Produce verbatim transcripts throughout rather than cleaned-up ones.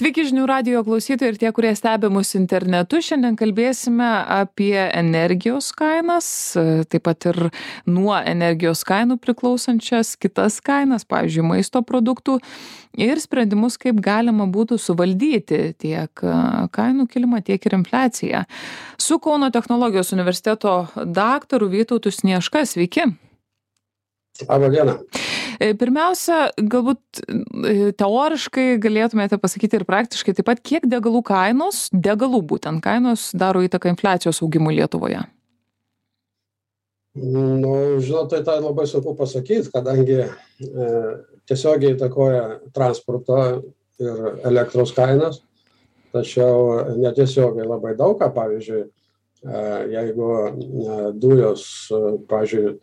Sveiki žinių radijo klausytojai ir tie, kurie stebi mus internetu. Šiandien kalbėsime apie energijos kainas, taip pat ir nuo energijos kainų priklausančias kitas kainas, pavyzdžiui, maisto produktų ir sprendimus, kaip galima būtų suvaldyti tiek kainų kilimą, tiek ir infliaciją. Su Kauno technologijos universiteto daktaru Vytautu Snieška. Sveiki. Labą dieną. Pirmiausia, galbūt teoriškai galėtumėte pasakyti ir praktiškai taip pat, kiek degalų kainos, degalų būtent kainos daro įtaką infliacijos augimui Lietuvoje? Nu, žinot, tai tai labai sunku pasakyti, kadangi e, tiesiogiai įtakoja transporto ir elektros kainas, tačiau netiesiogiai labai daug ką, pavyzdžiui, e, jeigu e, dujos, e, pavyzdžiui,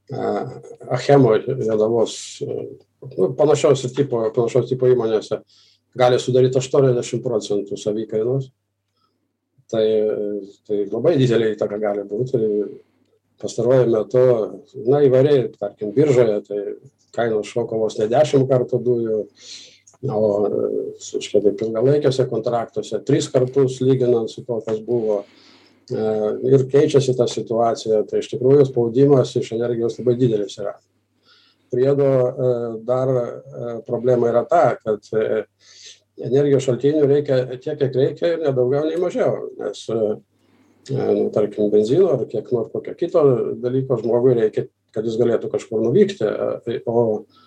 Achemo Jonavos, nu, panašios tipo, panašios tipo įmonėse gali sudaryti aštuoniasdešimt procentų savikainos. Tai, tai labai didelė įtaka gali būti. Pastaruoju metu, na, įvairiai, tarkim, biržoje, tai kainos šoko vos ne dešimt kartų dujų, o štai taip ilgalaikiuose kontraktuose tris kartus lyginant su to, kas buvo. Ir keičiasi ta situacija, tai iš tikrųjų spaudimas iš energijos labai didelis yra. Priedo dar problema yra ta, kad energijos šaltinių reikia tiek, kiek reikia ir nedaugiau nei mažiau, nes, nu, tarkim, benzino ar kiek nors kokio kito dalyko žmogui reikia, kad jis galėtų kažkur nuvykti, o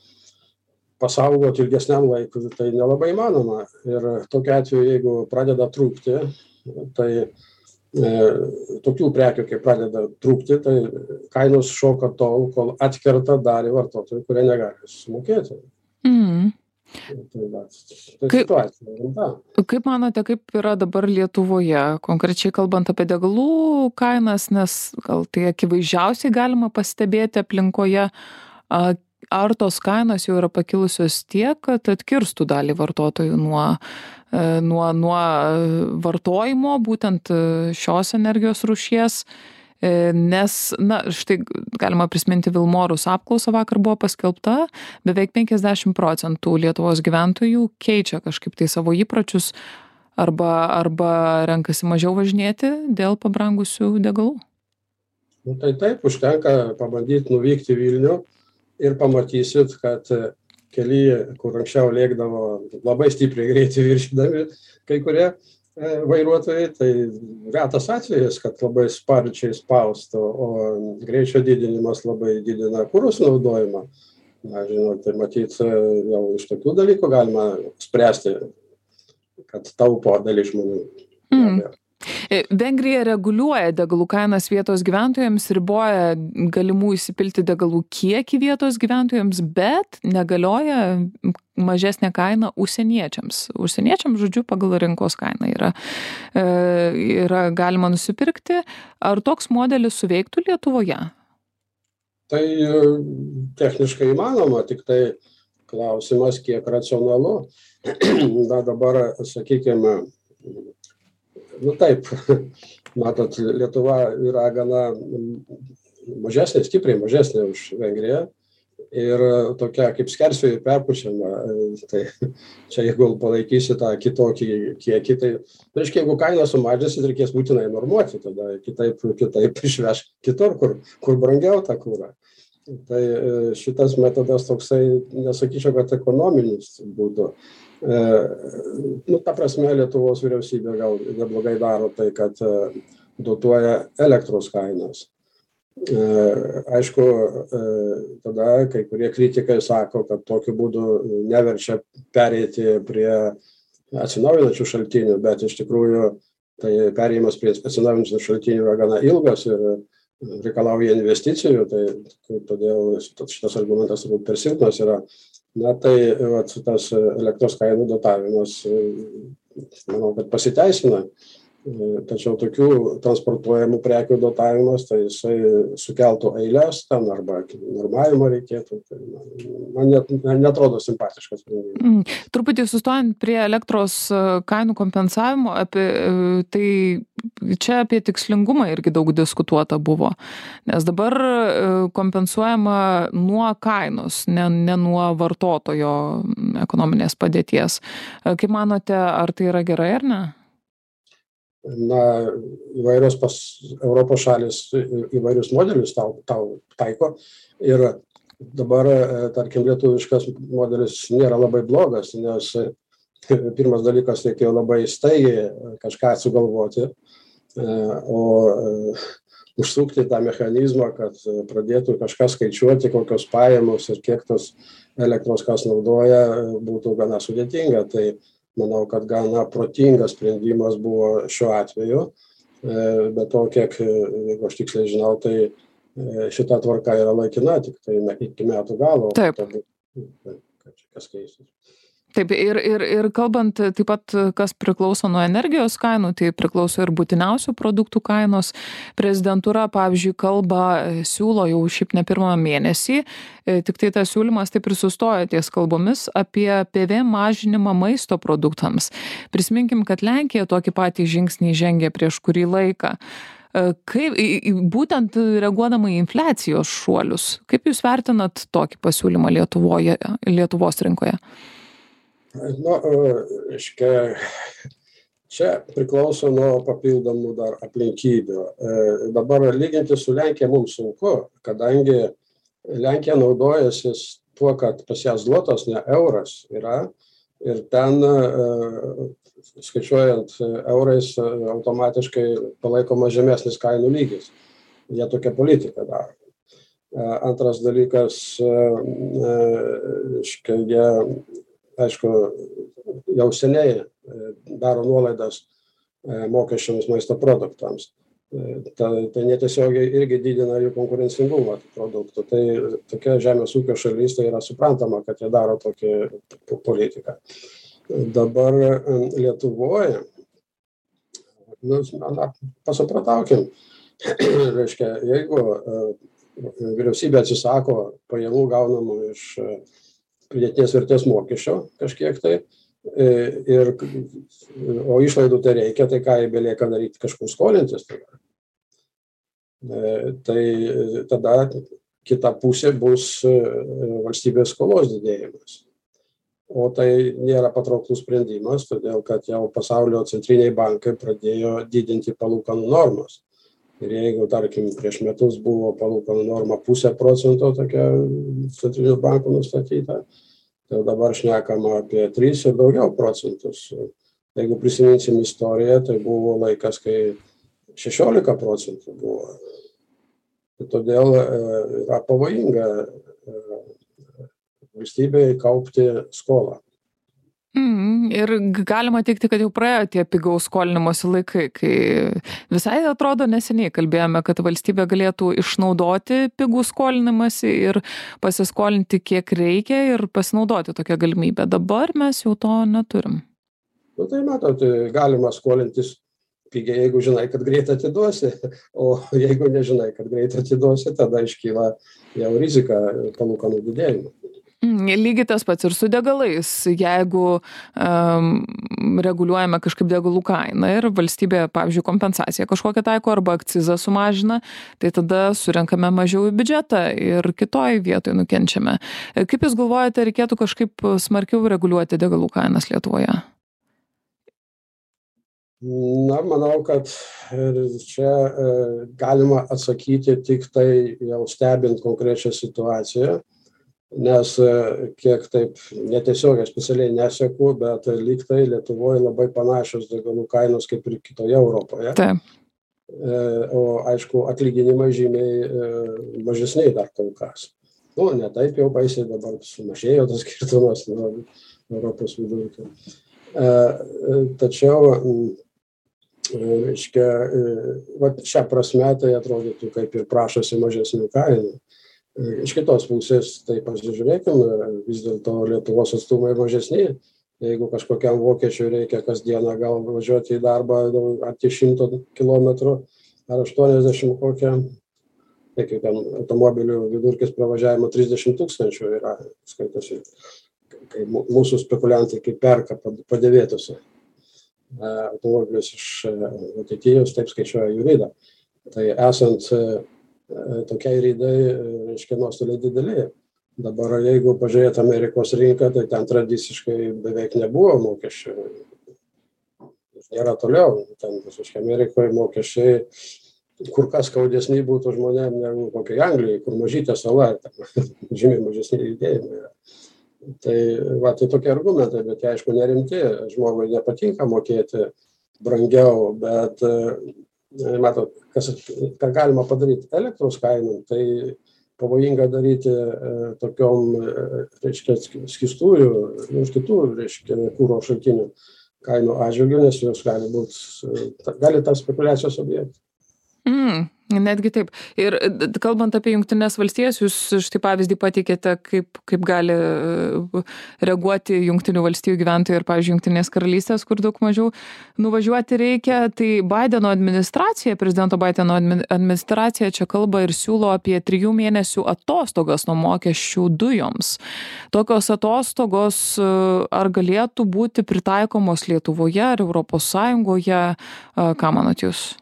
pasaugoti ilgesniam laikui tai nelabai įmanoma. Ir tokiu atveju, jeigu pradeda trūkti, tai E, tokių prekių, kai pradeda trūkti, tai kainos šoka tol, kol atkerta dalį vartotojų, kurie negali sumokėti. Mm. Tai, tai kaip, situacija rimta. Kaip manote, kaip yra dabar Lietuvoje, konkrečiai kalbant apie degalų kainas, nes gal tai akivaizdžiausiai galima pastebėti aplinkoje, ar tos kainos jau yra pakilusios tiek, kad atkirstų dalį vartotojų nuo nuo, nuo vartojimo būtent šios energijos rūšies, nes, na, štai galima prisiminti Vilmorus apklausą vakar buvo paskelbta, beveik penkiasdešimt procentų Lietuvos gyventojų keičia kažkaip tai savo įpročius arba, arba renkasi mažiau važinėti dėl pabrangusių degalų. Nu, tai taip, užtenka pabandyti nuvykti Vilnių ir pamatysit, kad kelyje, kur anksčiau lėkdavo labai stipriai greitį viršydami kai kurie e, vairuotojai, tai retas atvejas, kad labai sparčiai spaustų, o greičio didinimas labai didina kurus naudojimą. Na, žinot, tai matyt, jau iš tokių dalykų galima spręsti, kad taupo dalis žmonių. Mm. Vengrija reguliuoja degalų kainas vietos gyventojams, riboja galimų įsipilti degalų kiekį vietos gyventojams, bet negalioja mažesnė kaina užsieniečiams. Užsieniečiams, žodžiu, pagal rinkos kainą yra, yra galima nusipirkti. Ar toks modelis suveiktų Lietuvoje? Tai techniškai įmanoma, tik tai klausimas, kiek racionalu. Na, dabar, sakykime, nu taip, matot, Lietuva yra gana mažesnė, stipriai mažesnė už Vengriją ir tokia kaip skersvėjų perpučiama. Tai čia jeigu palaikysi tą kitokį kiekį, tai reiškia, jeigu kainą sumažinsit, reikės būtinai normuoti, tada kitaip, kitaip išveš kitur, kur, kur brangiau tą kurą. Tai šitas metodas toksai, nesakyčiau, kad ekonominis būtų. E, nu, ta prasme, Lietuvos vyriausybė gal neblogai daro tai, kad e, dotuoja elektros kainas. E, aišku, e, tada kai kurie kritikai sako, kad tokiu būdu neverčia pereiti prie atsinaujinančių šaltinių, bet iš tikrųjų tai perėjimas prie atsinaujinančių šaltinių yra gana ilgas ir reikalauja investicijų, tai todėl šitas argumentas turbūt per silpnas yra. Na tai vat, tas elektros kainų dotavimas, manau, kad pasiteisina. Tačiau tokių transportuojamų prekių dotavimas, tai jisai sukeltų eiles ten arba normavimo reikėtų. Tai man net, netrodo simpatiškas sprendimas. Mm. Truputį sustojant prie elektros kainų kompensavimo, apie, tai čia apie tikslingumą irgi daug diskutuota buvo. Nes dabar kompensuojama nuo kainos, ne, ne nuo vartotojo ekonominės padėties. Kaip manote, ar tai yra gerai ar ne? Na, įvairios pas Europos šalis įvairius modelius tau, tau taiko ir dabar, tarkim, lietuviškas modelis nėra labai blogas, nes pirmas dalykas reikėjo labai staigiai kažką sugalvoti, o užsukti tą mechanizmą, kad pradėtų kažką skaičiuoti, kokios pajamos ir kiek tos elektros kas naudoja, būtų gana sudėtinga. Tai manau, kad gana protingas sprendimas buvo šiuo atveju, bet to, kiek, jeigu aš tiksliai žinau, tai šita tvarka yra laikina, tik tai iki metų galo. Taip. Kas keistis. Taip, ir, ir, ir kalbant taip pat, kas priklauso nuo energijos kainų, tai priklauso ir būtiniausių produktų kainos. Prezidentūra, pavyzdžiui, kalba, siūlo jau šiaip ne pirmą mėnesį, tik tai tas siūlymas taip ir sustoja ties kalbomis apie P V M mažinimą maisto produktams. Prisiminkim, kad Lenkija tokį patį žingsnį žengė prieš kurį laiką. Kaip, būtent reaguodama į infliacijos šuolius, kaip jūs vertinat tokį pasiūlymą Lietuvoje, Lietuvos rinkoje? Nu, reiškia, čia priklauso nuo papildomų dar aplinkybių. Dabar lyginti su Lenkija mums sunku, kadangi Lenkija naudojasi tuo, kad pas ją zlotas, ne euras yra, ir ten skaičiuojant eurais automatiškai palaikomas žemesnis kainų lygis. Jie tokią politiką daro. Antras dalykas, reiškia, jie aišku, jau seniai daro nuolaidas mokesčiams maisto produktams. Tai, tai netiesiogiai irgi didina jų konkurencingumą produktų. Tai tokia žemės ūkio šalis, tai yra suprantama, kad jie daro tokį politiką. Dabar Lietuvoje, nu, na, pasuprataukim, reiškia, jeigu vyriausybė atsisako pajamų gaunamų iš pridėtinės vertės mokesčio kažkiek tai, ir, o išlaidų tai reikia, tai ką jie belieka daryti, kažkur skolintis. Tai tada kita pusė bus valstybės skolos didėjimas. O tai nėra patrauklus sprendimas, todėl kad jau pasaulio centriniai bankai pradėjo didinti palūkanų normas. Ir jeigu, tarkim, prieš metus buvo palūkanų norma pusę procento tokia centrinių bankų nustatyta, tai dabar šnekama apie tris ir daugiau procentus. Jeigu prisiminsim istoriją, tai buvo laikas, kai šešiolika procentų buvo. Ir todėl yra pavojinga valstybėje kaupti skolą. Mm, ir galima teikti, kad jau praėjo tie pigaus skolinimosi laikai, kai visai atrodo neseniai kalbėjome, kad valstybė galėtų išnaudoti pigų skolinimąsi ir pasiskolinti kiek reikia ir pasinaudoti tokią galimybę. Dabar mes jau to neturim. Nu, tai matot, galima skolintis pigiai, jeigu žinai, kad greit atiduosi, o jeigu nežinai, kad greit atiduosi, tada iškyla jau rizika palūkanų didėjimo. Lygiai tas pats ir su degalais. Jeigu um, reguliuojame kažkaip degalų kainą ir valstybė, pavyzdžiui, kompensaciją kažkokią taiko arba akcizą sumažina, tai tada surenkame mažiau į biudžetą ir kitoj vietoj nukenčiame. Kaip jūs galvojate, reikėtų kažkaip smarkiau reguliuoti degalų kainas Lietuvoje? Na, manau, kad čia galima atsakyti tik tai jau stebint konkrečią situaciją. Nes kiek taip netiesiogiai specialiai neseku, bet lyg tai Lietuvoje labai panašios degalų kainos kaip ir kitoje Europoje. Taip. O aišku, atlyginimai žymiai mažesniai dar kol kas. Nu, ne taip jau baisiai dabar sumažėjo tas skirtumas nuo Europos vidurkio. Tačiau, reiškia, šią prasme tai atrodytų kaip ir prašosi mažesnių kainų. Iš kitos pusės, tai pasižiūrėkime, vis dėlto Lietuvos atstumai mažesni jeigu kažkokiam vokiečiui reikia kasdieną gal važiuoti į darbą arti šimto kilometrų ar aštuoniasdešimt kokiam, tai kaip ten automobilių vidurkis pravažiavimo trisdešimt tūkstančių yra, skaitosi, kai mūsų spekuliantai kaip perka padėvėtose automobilius iš Vokietijos, taip skaičiuoja jų ridą. Tai esant tokiai rydai, reiškia, nuostoliai dideli. Dabar jeigu pažiūrėt Amerikos rinką, tai ten tradiciškai beveik nebuvo mokesčių. Nėra toliau. Ten, visiškai, Amerikoje mokesčiai kur kas skaudesni būtų žmonėm negu kokiai Anglijai, kur mažytė sala, žymiai mažesni judėjimai yra. Tai, va, tai tokie argumentai, bet jie aišku nerimti. Žmogui nepatinka mokėti brangiau, bet, matot, kas, ką galima padaryti elektros kainom, tai pavojinga daryti e, tokiom, e, reiškia, skystųjų ir kitų, reiškia, kūro šaltinių kainų atžvilgiu, nes jos gali būti, gali tapti spekuliacijos objektai. Mm, netgi taip. Ir kalbant apie Jungtines valstijas, jūs štai pavyzdį pateikėte, kaip, kaip gali reaguoti Jungtinių valstijų gyventojai ir, pavyzdžiui, Jungtinės karalystės, kur daug mažiau nuvažiuoti reikia. Tai Baideno administracija, prezidento Baideno administracija čia kalba ir siūlo apie trijų mėnesių atostogas nuo mokesčių dujoms. Tokios atostogos ar galėtų būti pritaikomos Lietuvoje ar Europos Sąjungoje? Ką manot jūs?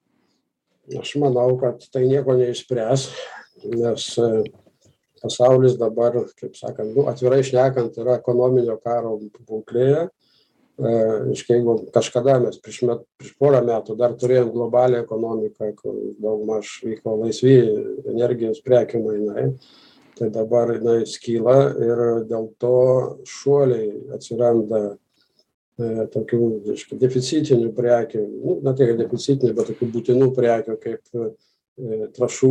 Aš manau, kad tai nieko neišspręs, nes pasaulis dabar, kaip sakant, nu, atvirai šnekant, yra ekonominio karo būklėje. Jeigu kažkada mes prieš, met, prieš porą metų dar turėjom globalią ekonomiką, kur daugmaž vyko laisvi energijos prekių mainai, tai dabar jinai skyla ir dėl to šuoliai atsiranda tokių, reiškia, deficitinių prekių, nu, ne tai, kad deficitinių, bet tokių būtinų prekių, kaip e, trašų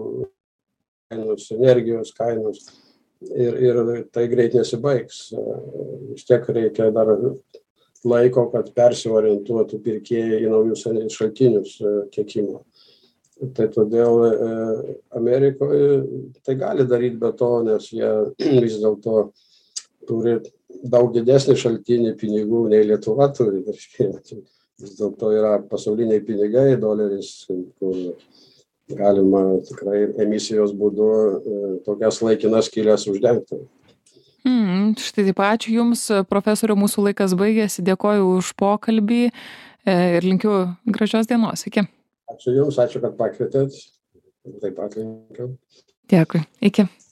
kainos, energijos kainos. Ir, ir tai greit nesibaigs. Vis tiek reikia dar laiko, kad persiorientuotų pirkėjai į naujus šaltinius tiekimo. Tai todėl e, Amerikoje tai gali daryti be to, nes jie vis dėlto turi daug didesnį šaltinį pinigų nei Lietuva turi. Vis dėlto yra pasauliniai pinigai, doleris, kur galima tikrai emisijos būdu tokias laikinas skylės uždengti. Mm, štai taip, ačiū Jums, profesoriau, mūsų laikas baigėsi, dėkoju už pokalbį ir linkiu gražios dienos. Iki. Ačiū Jums, ačiū, kad pakvietėt. Taip pat linkiu. Dėkui, iki.